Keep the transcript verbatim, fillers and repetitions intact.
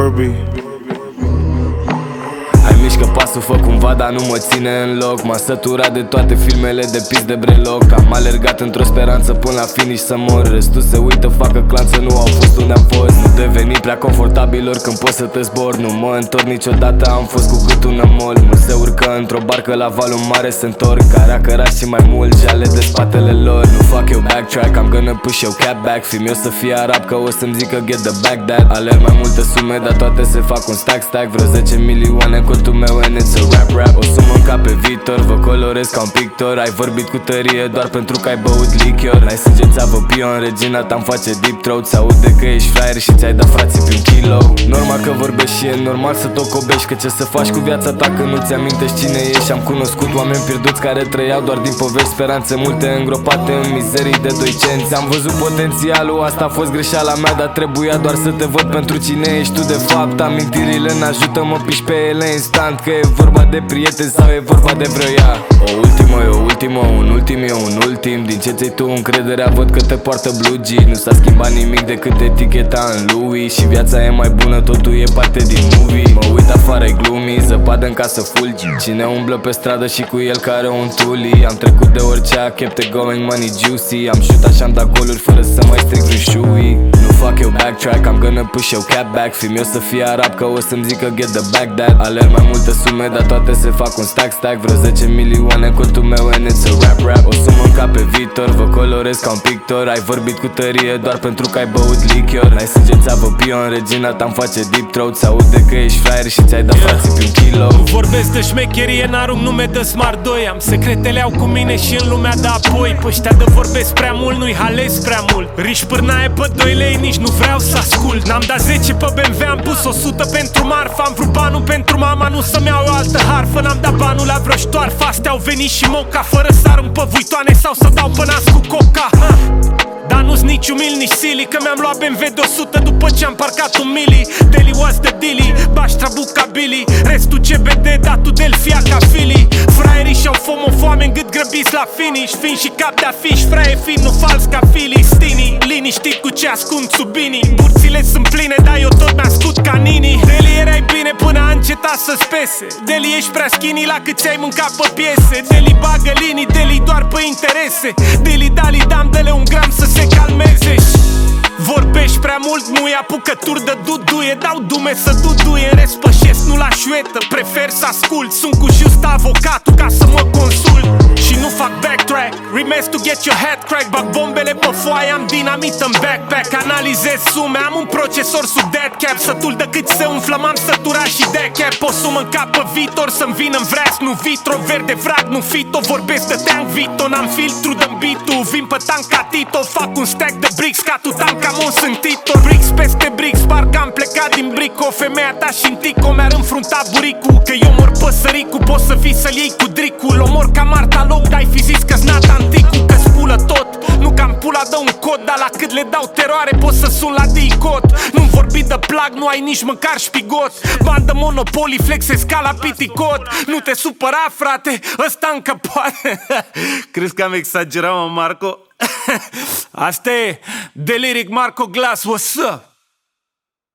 vorbi. Ai mișcă pasul, fă cumva, dar nu mă ține în loc. M-am săturat de toate filmele de pis de breloc. Am alergat într-o speranță până la finish să mor. Restul se uită, facă clanță, nu au fost unde am fost. Nu deveni prea confortabil oricând poți să te zbor. Nu mă întorc niciodată, am fost cu gâtul în amol. Nu se urcă într-o barcă la valul mare, se întorc care a cărat și mai mult jale de spatele lor. Nu fac eu backtrack, I'm gonna push eu cap back. Film eu să fie arab, că o să-mi zică get the back that. Alerg mai multe sume, dar toate se fac un stack stack. Vreo zece milioane în contul meu and it's a rap rap. O sumă în cap pe viitor, vă colorez ca un pictor. Ai vorbit cu tărie doar pentru că ai băut lichior. N-ai sânge țavă pion, regina ta-mi face deep throat. S-aude că ești fraier și ți-ai dat frații pe un kilo. Normal că vorbești și e normal să tocobești, că ce să faci cu viața ta când nu-ți amintești cine ești. Am cunoscut oameni pierduți care trăiau doar din povești, speranțe multe îngropate în mizerii de doi cenți. Am văzut potențialul, asta a fost greșeala mea, dar trebuia doar să te văd pentru cine ești tu de fapt. Amintirile n-ajută, mă piși pe ele instant, că e vorba de prieteni sau e vorba de vreo ea. O ultimă, e o ultimă, un ultim e un ultim. Din ce ți-ai tu încrederea, văd că te poartă blue G. Nu s-a schimbat nimic decât eticheta în Louis. Și viața e mai bună, totul e parte din movie. Mă uit afară, e gloomy, zăpadă în casă fulgi. Cine umblă pe stradă și cu el care un tuli. Am trecut de orice, a kept it going, money juicy. Am șutat și am dat goluri fără să mai stric vreun șui. Nu fac eu backtrack, I'm gonna push eu cap back. Film eu să fie arab, că o să-mi zică get the back that. Alerg mai multe sume, dar toate se fac un stack stack. Vreo zece milioane în contul meu and it's a rap rap. O sumă în cap pe viitor, vă colorez ca un pictor. Ai vorbit cu tărie doar pentru că ai băut lichior. N-ai sânge țavă pion, regina ta-mi face deep throat. S-aude că ești fraier și ți-ai dat frații pe un kilo. Nu vorbesc de șmecherie, n-arunc nume de smart doi. Am secretele au cu mine și în lumea de apoi. Păștea de vorbesc prea mult, nu-i hales prea mult. Riși pârnaie pe doi lei, nici nu vreau să ascult. N-am dat zece pe B M W, am pus o sută pentru marfă. Am vrut banul pentru mama, nu să-mi iau o altă harfă. N-am dat banul la vreo ștoarfă, astea au venit și moca. Fără să arunc pe vuitoane sau să dau pe nas cu coca, ha. Dar nu-s nici umil, nici silly, că mi-am luat B M W de o sută după ce am parcat un mili. Deli was the dilly, baștra buca Billy. Restul C B D, datul Delfia ca Philly. Fraierii și-au fomo foame în gât grăbiți la finish. Fin și cap de afiș, fraie fin, nu fals ca Filistini. Liniștit cu ce ascund sub inii. Burțile sunt pline, dar eu tot mi-ascult ca Nini. Deli erai bine până a încetat să-ți pese. Deli ești prea skinny la cât ți-ai mâncat pe piese. Deli bagă linii, Deli doar pe interese. Deli dali dam, dele un gram să se calmeze. Vorbești prea mult, mu-i apucături de duduie. Dau dume să duduie, în rest pășesc, nu la șuetă. Prefer să ascult, sunt cu just avocatul ca să mă consult. Și nu fac backtrack, remix to get your head crack. Bag bombele pe foaie, am dinamit în backpack. Analizez sume, am un procesor sub dead cap. Sătul de cât se umflă, m-am săturat și de cap. O sumă în cap pe viitor, să-mi vină în vreas. Nu vitro, verde vrag, nu fito. Vorbesc de tank Vito, n-am filtru de beat-ul. Vin pe tank ca Tito, fac un stack de bricks ca tu Tancamon, sunt Tito. Bricks peste bricks, parcă am plecat din brico. Femeia ta și-n tico mi-ar înfrunta buricul. Că eu mor păsăricul, poți să fii să-l iei cu dricul. O mor ca Marta Loc, dar-ai fi zis că-s Nata Anticu. Că spulă tot, nu cam pula dă un cod. Dar la cât le dau teroare, poți să sun la dicot. Nu-mi vorbi de plag, nu ai nici măcar șpigot. Bandă Monopoly, flexe scala piticot. Nu te supăra, frate, ăsta încă poate. Crezi că am exagerat, mă, Marco? Asta e Deliric Marco Glass, what's up?